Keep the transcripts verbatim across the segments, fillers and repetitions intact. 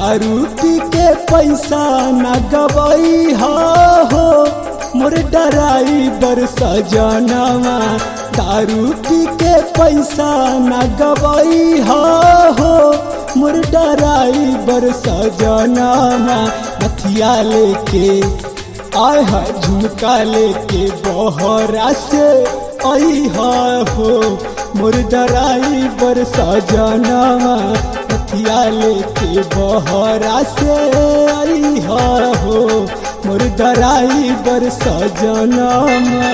दारू पी के पैसा न गवई हो मोर ड्राइवर सजनवा दारू पी के पैसा न गवई हो मोर ड्राइवर सजनवा नथिया लेके आय है झुमका लेके बहरा से आई हो मोर ड्राइवर सजनवा नथिया लेके बहरा से आई हो मोर ड्राइवर सजनवा।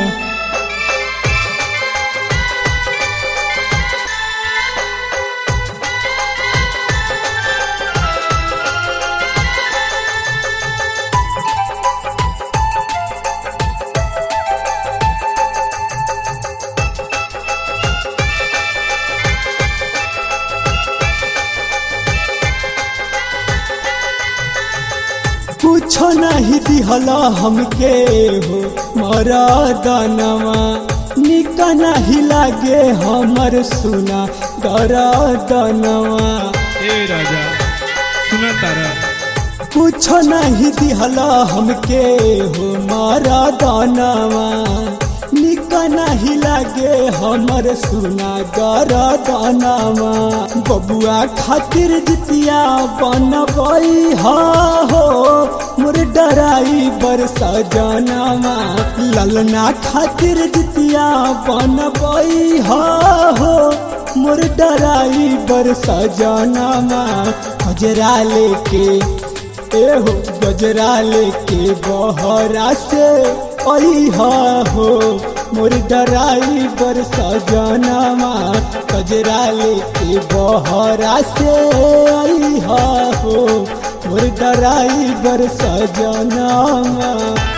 कुछो नहीं दिहला हमके हो मरदनवा निक नहीं लागे हमर सुना गरदनवा। ए राजा सुना तारा कुछो नहीं दिहला हमके हो मरदनवा निक नहीं लागे हमर सुना गरदनवा। बबुआ खातिर जितिया बनबई हो मोर ड्राइवर सजनवा ललना खातिर जितिया बनबई हो मोर ड्राइवर सजनवा। गजरा लेके एहो गजरा लेके बहरा से आई हो मोर ड्राइवर सजनवा गजरा लेके बहरा से आई हो मोर ड्राइवर सजनवा।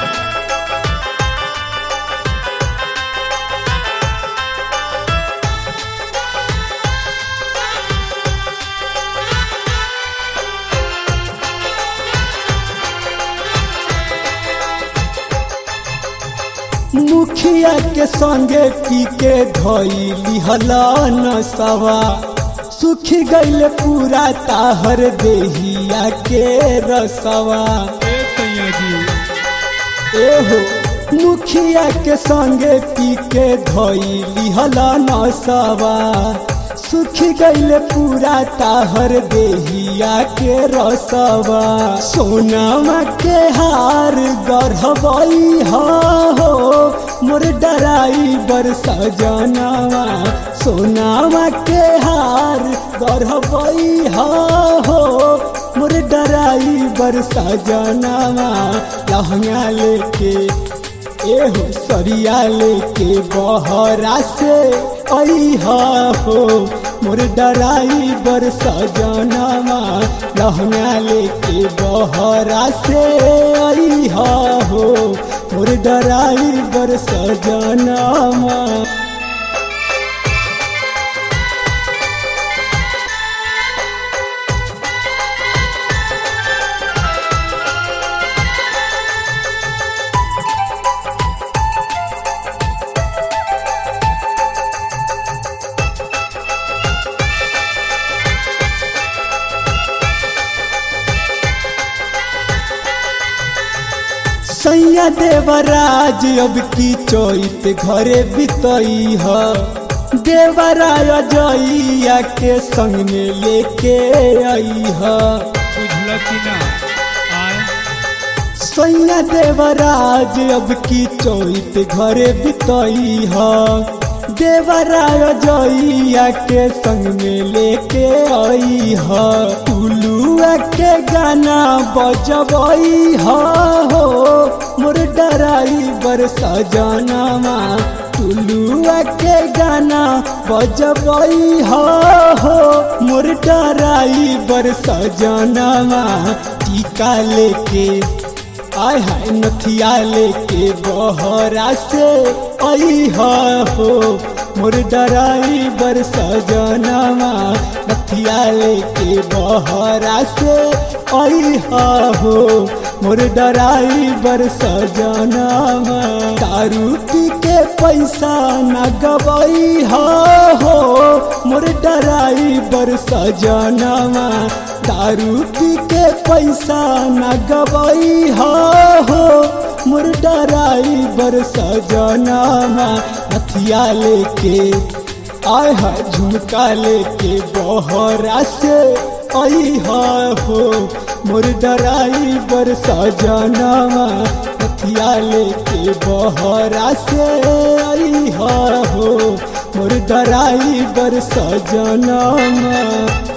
मुखिया के संगे पी के धइली हला नसवा सुखी गईल पूरा ताहर देहिया के रसवा। ए सैया जी एहो मुखिया के संगे पी के धइली हला नसवा सुखी गईल पूरा ताहर देहिया के रसवा। सोनामा के हार गढ़बई हो मोर ड्राइवर सजनवा सोनामा के हार गढ़बई हो मोर ड्राइवर सजनवा। लहंगा लेके एहो सरिया लेके बहरा से आई हो मोर ड्राइवर सजनवा लहंगा लेके बहरा से आई हो मोर ड्राइवर सजनवा। सैया देवराज अब की चोइत घरे बितई ह देवराज जइया के संग में लेके आई ह। बुझल कि ना आए सैया देवराज अब की चोइत घरे बितई ह देवराज जइया के संग में लेके आई ह। उलुआ के गाना बजबई हो मोर ड्राइवर सजनवा उलुआ के गाना बजबई हो मोर ड्राइवर सजनवा। टीका लेके आय हाय नथिया लेके बहरा से आई हो मोर ड्राइवर सजनवा नथिया लेके बहरा से आई हो मोर ड्राइवर सजनामा दारू पी के पैसा न गवाई हो मोर ड्राइवर सजनामा दारू पी के पैसा न गवाई हो मोर ड्राइवर सजनामा हथिया लेके आय है झुमका लेके बहरा से आई हो मोर ड्राइवर सजनामा हथिया लेके बहरा से आई हो मोर ड्राइवर सजनामा।